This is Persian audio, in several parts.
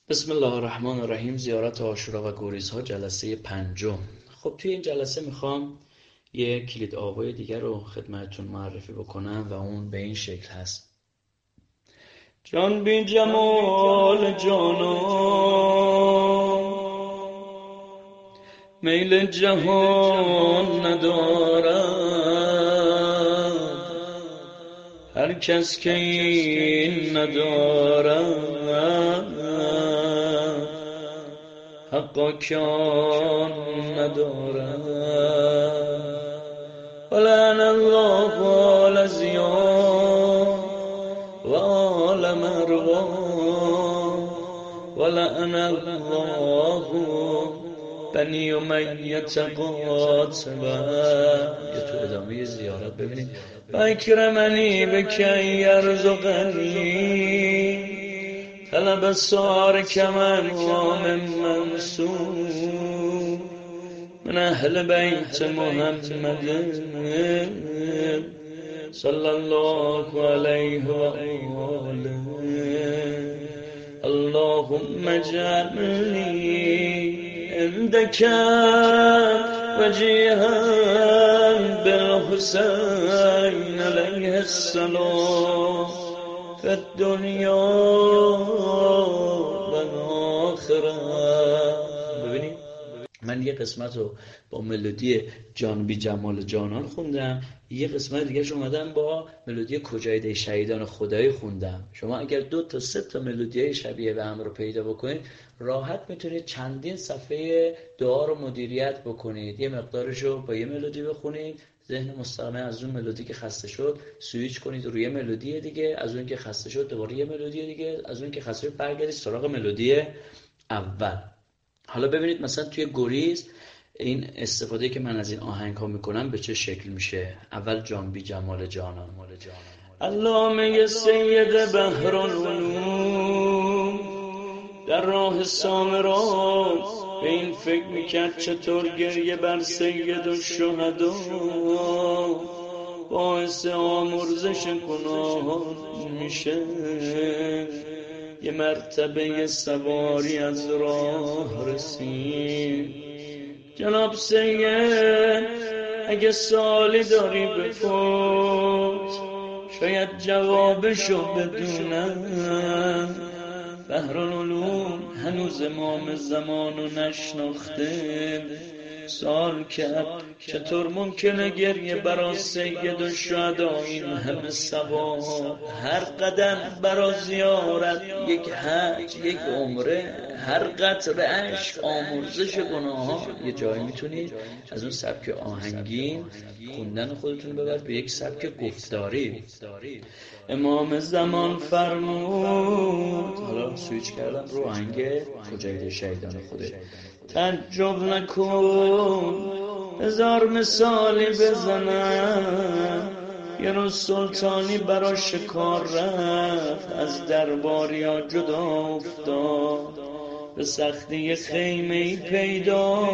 بسم الله الرحمن الرحیم. زیارت عاشورا و گوریزها، جلسه پنجم. خب توی این جلسه میخوام یه کلید آوای دیگر رو خدمتتون معرفی بکنم و اون به این شکل هست: جان بی جمال جانان، میل جهان ندارد. هر کس که این ندارد، حقا کان ندارد. ولعن الله الازیان و آل مروان، ولعن الله بنی امیة قاتبه. یه تو ادامه زیارت ببینید: و اکرمنی بکی یرزقنی طلب سارک من وام منصور من اهل بیت محمد صلی الله علیه و آله. اللهم اجعلنی عندك وجيها بالحسين عليه السلام في الدنيا والآخرة. ببینید من یه قسمت رو با ملودی جان بی جمال جانان خوندم، یه قسمت دیگه اومدم با ملودی کجایده شهیدان خدایی خوندم. شما اگر 2 تا 3 تا ملودی شبیه به هم رو پیدا بکنید، راحت میتونید چندین صفحه دعا رو مدیریت بکنید. یه مقدارش رو با یه ملودی بخونید، ذهن مستقیم از اون ملودی که خسته شد سویچ کنید روی ملودی دیگه، از اون که خسته شد دوباره یه ملودی دیگه، از اون که خسته شد برگردید سراغ ملودی اول. حالا ببینید مثلا توی گریز این استفاده که من از این آهنگ ها میکنم به چه شکل میشه. اول جان بی جمال جانان. علامه سید بحرالعلوم در راه سامرا به این فکر میکرد چطور گریه بر سید الشهدا باعث آمرزش گناهان میشه. یه مرتبه سواری از راه رسید: جناب سید اگه سوالی داری بپرس، شاید جوابشو بدونم. بحرالعلوم هنوز امام زمانو نشناخته، سوال کرد چطور ممکنه گریه برا سید الشهدا این همه ثواب؟ هر قدم برا زیارت یک حج، یک عمره، هر قطره اشک آمرزش گناهان. یه جایی میتونید از اون سبک آهنگین خوندن خودتون ببرید به یک سبک گفتاری. امام زمان فرمود، حالا سویچ کردم رو آهنگ کجایده شهیدان خدا: تعجب نکن، هزار مثالی بزنم. یه روز سلطانی برا شکار رفت، از درباریا جدا افتاد، به سختی خیمه‌ای پیدا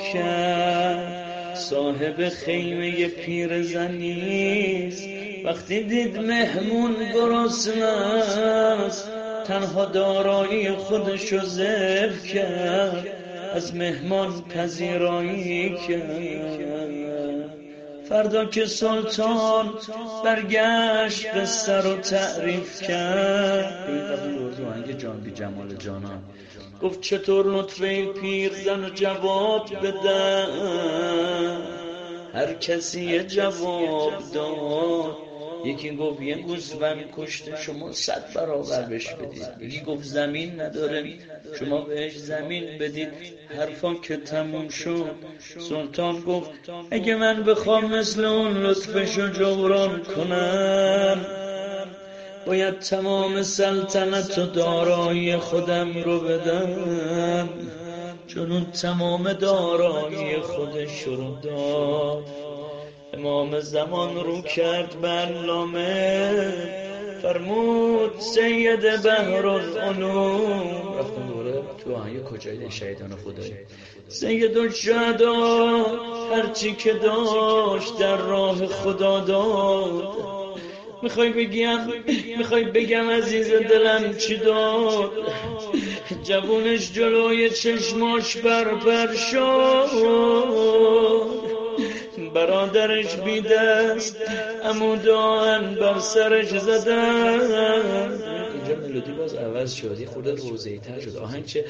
کرد. صاحب خیمه پیرزنیست، وقتی دید مهمون گرسنه است تنها دارایی خودشو ذبح کرد، از مهمان پذیرایی کرد. فردا که سلطان برگشت قصه رو تعریف کرد، این آهنگ جان بی جمال جانان، گفت چطور لطفه این پیرزن جواب بدن؟ هر کسی یه جواب داد. یکی گفت یه گوسفند کشته شما 100 برابر بهش بدید. یکی گفت زمین نداره شما بهش زمین بدید. حرفا که تموم شد سلطان گفت اگه من بخوام مثل اون لطفشو جبران کنم، باید تمام سلطنت و دارایی خودم رو بدم، چون اون تمام دارایی خودش رو داد. امام زمان رو کرد به علامه، فرمود سید بحرالعلوم. رفتم دوباره تو آهنگ کجایده شهیدان خدایی: سید الشهدا هرچی که داشت در راه خدا داد، میخوای بگم عزیز دلم چی داد؟ جوونش جلوی چشماش برپر شد، برادرش بی دست عمودان بر سرش زدن. اینجا ملودی باز عوض شد، یه خورده روزه‌ای تر شد. آهنگ چه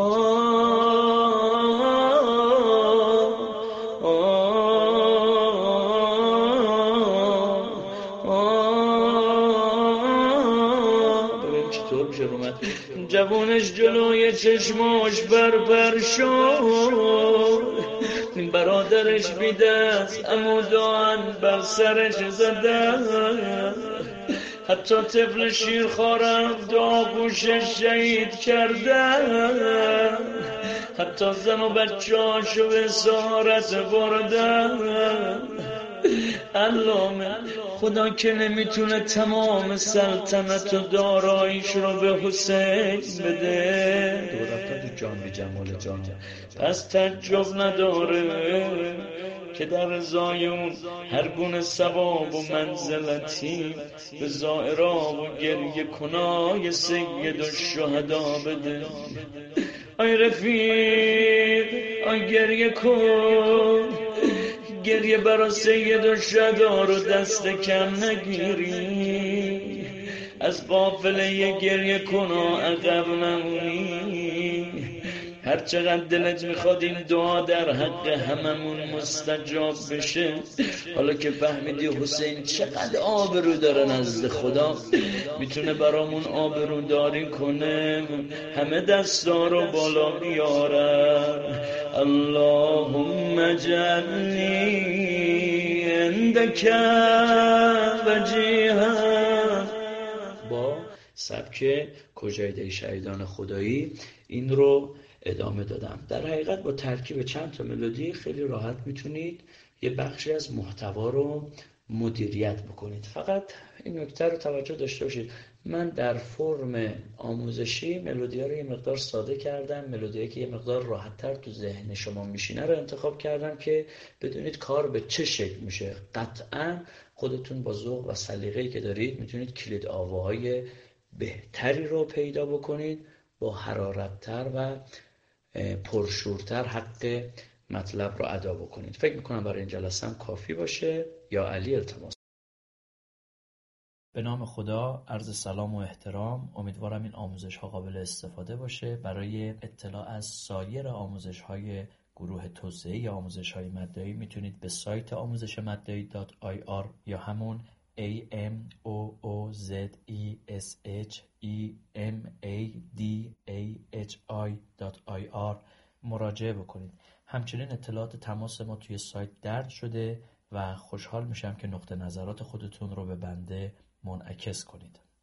ببین چطور میشه رو من. جوونش جلوی چشماش برپر شد، برادرش بی دست عمودان بر سرش زدن. حتی طفل شیرخوارم داغوشش شهید کردن، حتی زن و بچه‌هاشو به اسارت بردن. علامه خدا که نمیتونه تمام سلطنت و داراییش رو به حسین بده، دو رفتن تو جان بی جمال جان، پس تعجب نداره که در زایون هر گونه ثواب و منزلتی به زائرا و گریه کنای سید الشهدا بده. آی رفیق آی گریه کن، گریه برا سید الشهدا رو دست کم نگیری، از قافله گریه کن و عقب نمونی. هر چقدر دلت میخواد این دعا در حق هممون مستجاب بشه، حالا که فهمیدی حسین چقدر آبرو داره نزد خدا، میتونه برامون آبرو داری کنه، همه دستا رو بالا بیارن. اللهم اجعلنی عندک وجیها. با سبک کجایده شهیدان خدایی این رو ادامه دادم. در حقیقت با ترکیب چند تا ملودی خیلی راحت میتونید یه بخشی از محتوا رو مدیریت بکنید. فقط این نکته رو توجه داشته باشید، من در فرم آموزشی ملودی‌ها رو یه مقدار ساده کردم، ملودی‌هایی که یه مقدار راحت‌تر تو ذهن شما میشینه رو انتخاب کردم که بدونید کار به چه شکل میشه. قطعاً خودتون با ذوق و سلیقه‌ای که دارید میتونید کلید آواهای بهتری رو پیدا بکنید، با حرارت‌تر و پرشورتر حق مطلب رو ادا بکنید. فکر میکنم برای این جلسه هم کافی باشه. یا علی التماس. به نام خدا، عرض سلام و احترام. امیدوارم این آموزش ها قابل استفاده باشه. برای اطلاع از سایر آموزش های گروه توسعه آموزش های مدعی میتونید به سایت آموزش مدعی.ir یا همون AMOOZESHEMADAHI.ir مراجعه بکنید. همچنین اطلاعات تماس ما توی سایت درج شده و خوشحال میشم که نقطه نظرات خودتون رو به بنده منعکس کنید.